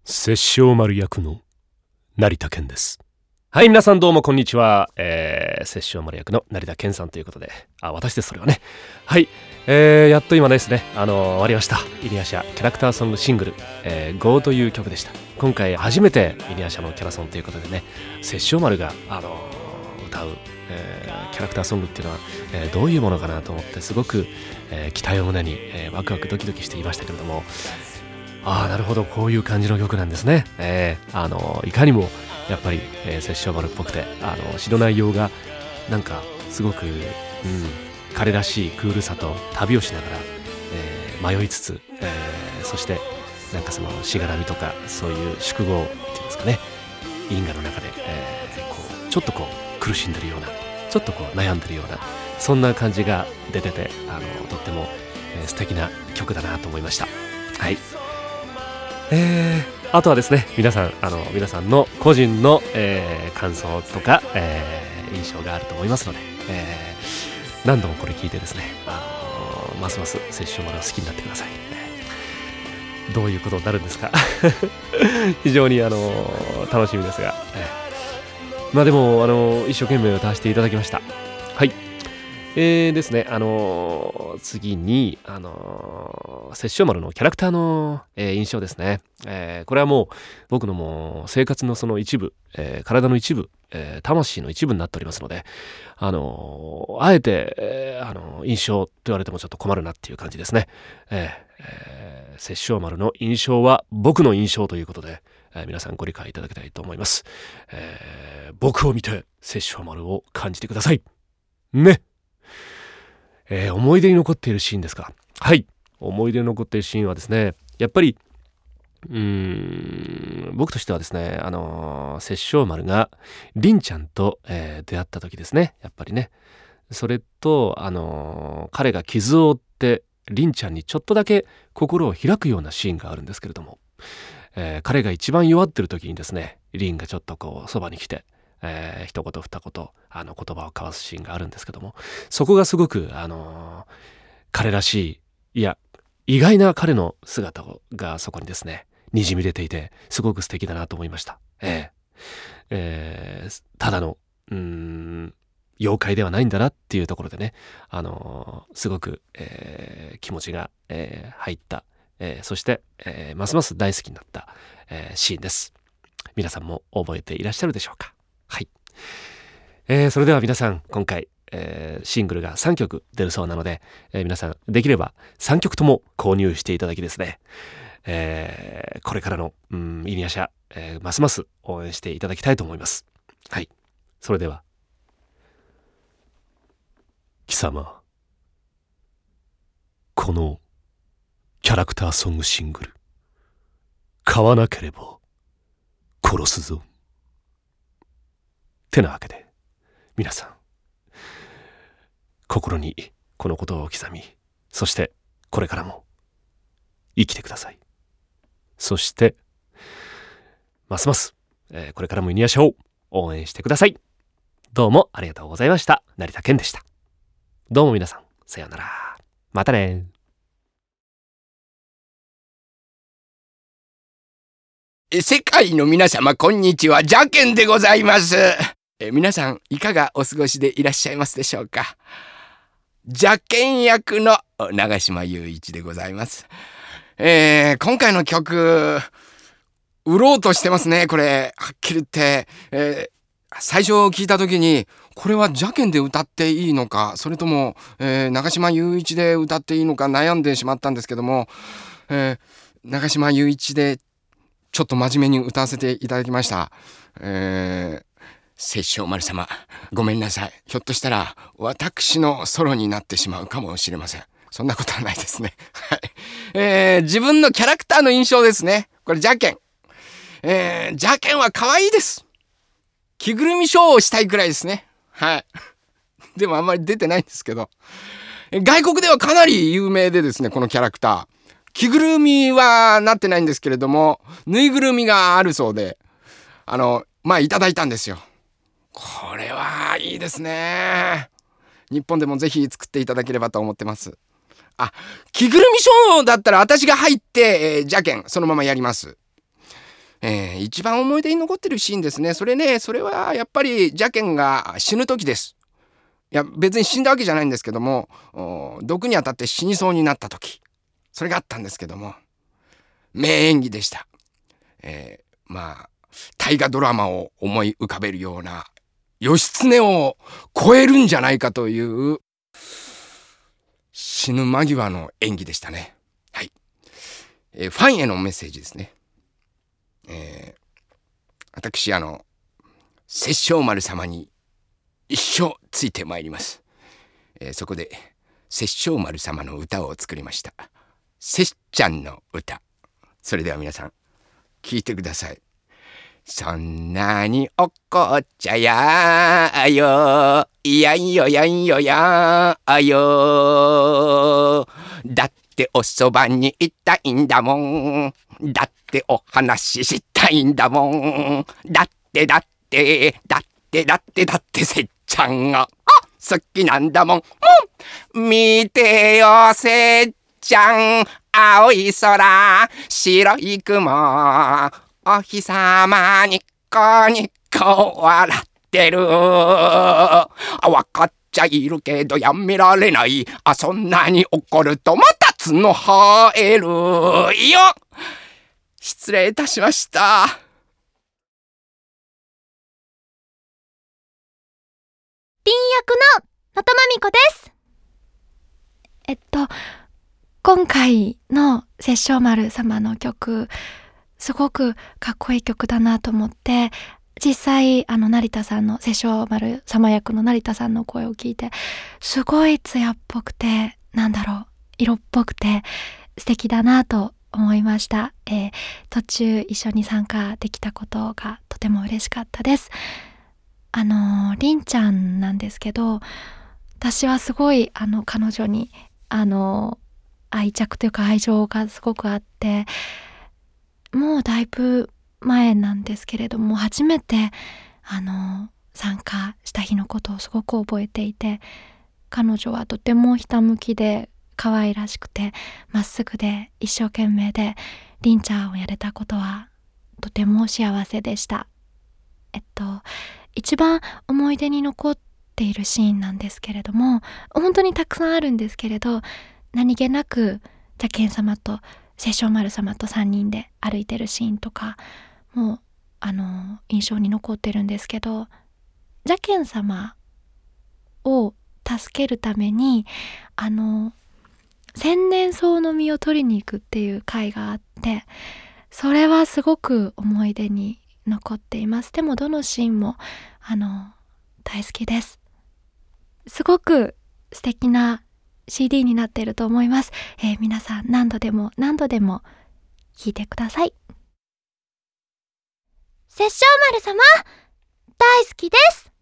殺生丸役の成田健です。はい、皆さんどうもこんにちは。殺生丸役の成田健さんということで、私です、それはね。はい、やっと今ですね、終わりました。イニアシャキャラクターソングシングル、GO という曲でした。今回初めてイニアシャのキャラソンということでね、殺生丸が、歌う、キャラクターソングっていうのは、どういうものかなと思ってすごく、期待を胸に、ワクワクドキドキしていましたけれども、なるほど、こういう感じの曲なんですね。いかにもやっぱり、殺生丸っぽくて、詩の内容がなんかすごく、彼らしいクールさと旅をしながら、迷いつつ、そしてなんかそのしがらみとかそういう宿業っていうんですかね、因果の中で、ちょっと苦しんでるような、ちょっと悩んでるような、そんな感じが出てて、とっても、素敵な曲だなと思いました。はい。あとはですね、皆さんの個人の、感想とか、印象があると思いますので、何度もこれ聞いてですね、ますます殺生丸を好きになってください。どういうことになるんですか非常に楽しみですが、でも一生懸命歌わせていただきました。はい。ですね、次に、殺生丸のキャラクターの、印象ですね。これはもう僕のもう生活のその一部、体の一部、魂の一部になっておりますので、あえて、印象と言われてもちょっと困るなっていう感じですね。殺生丸の印象は僕の印象ということで、皆さんご理解いただきたいと思います。僕を見て殺生丸を感じてくださいね。思い出に残っているシーンですか。はい、思い出に残っているシーンはですね、やっぱり僕としてはですね、殺生丸が凛ちゃんと、出会った時ですね。やっぱりね、それと彼が傷を負って凛ちゃんにちょっとだけ心を開くようなシーンがあるんですけれども、彼が一番弱ってる時にですね、凛がちょっとそばに来て、一言二言言葉を交わすシーンがあるんですけども、そこがすごく彼らしい、いや意外な彼の姿がそこにですねにじみ出ていて、すごく素敵だなと思いました。ただの妖怪ではないんだなっていうところでね、すごく、気持ちが、入った、そして、ますます大好きになった、シーンです。皆さんも覚えていらっしゃるでしょうか。はい。それでは皆さん、今回、シングルが3曲出るそうなので、皆さんできれば3曲とも購入していただきですね、これからのイニアシャ、ますます応援していただきたいと思います。はい。それでは、貴様、このキャラクターソングシングル買わなければ殺すぞ。てなわけで、皆さん心にこのことを刻み、そしてこれからも生きてください。そしてますます、これからもイニアシャを応援してください。どうもありがとうございました。成田健でした。どうも皆さん、さようなら。またね。 世界の皆様、こんにちは。ジャケンでございます。皆さんいかがお過ごしでいらっしゃいますでしょうか。邪剣役の長島雄一でございます。今回の曲売ろうとしてますね。これはっきり言って、最初聞いた時にこれは邪剣で歌っていいのか、それとも、長島雄一で歌っていいのか悩んでしまったんですけども、長島雄一でちょっと真面目に歌わせていただきました。殺生丸様、ごめんなさい。ひょっとしたら私のソロになってしまうかもしれません。そんなことはないですね。はい。自分のキャラクターの印象ですね。これ邪剣。邪剣は可愛いです。着ぐるみショーをしたいくらいですね。はい。でもあんまり出てないんですけど、外国ではかなり有名でですね、このキャラクター。着ぐるみはなってないんですけれども、ぬいぐるみがあるそうで、いただいたんですよ。これはいいですね。日本でもぜひ作っていただければと思ってます。着ぐるみショーだったら私が入って、邪剣そのままやります。 一番思い出に残ってるシーンですね。それはやっぱりジャケンが死ぬ時です。いや別に死んだわけじゃないんですけども、毒に当たって死にそうになった時、それがあったんですけども、名演技でした。大河ドラマを思い浮かべるような、義経を超えるんじゃないかという死ぬ間際の演技でしたね。はい。ファンへのメッセージですね。私殺生丸様に一生ついてまいります。そこで殺生丸様の歌を作りました。せっちゃんの歌。それでは皆さん聞いてください。そんなに怒っちゃやよ、いやいよやいよやよ、だっておそばにいたいんだもん、だってお話ししたいんだもん、だってせっちゃんが好きなんだもん、見てよせっちゃん、青い空白い雲、お日様にっこにっこ笑ってる。わかっちゃいるけどやめられない。そんなに怒るとまた角生えるよ。失礼いたしました。 凛役ののとまみこです。今回の殺生丸様の曲、すごくかっこいい曲だなと思って、実際成田さんの殺生丸様役の成田さんの声を聞いて、すごい艶っぽくて、色っぽくて素敵だなと思いました。途中一緒に参加できたことがとても嬉しかったです。りんちゃんなんですけど、私はすごい彼女に愛着というか愛情がすごくあって、もうだいぶ前なんですけれども、初めて参加した日のことをすごく覚えていて、彼女はとてもひたむきで可愛らしくてまっすぐで一生懸命で、りんちゃんをやれたことはとても幸せでした。一番思い出に残っているシーンなんですけれども、本当にたくさんあるんですけれど、何気なくジャケン様と殺生丸様と3人で歩いてるシーンとかも印象に残ってるんですけど、ジャケン様を助けるために千年草の実を取りに行くっていう回があって、それはすごく思い出に残っています。でもどのシーンも大好きです。すごく素敵な CD になっていると思います。皆さん何度でも聴いてください。殺生丸様大好きです。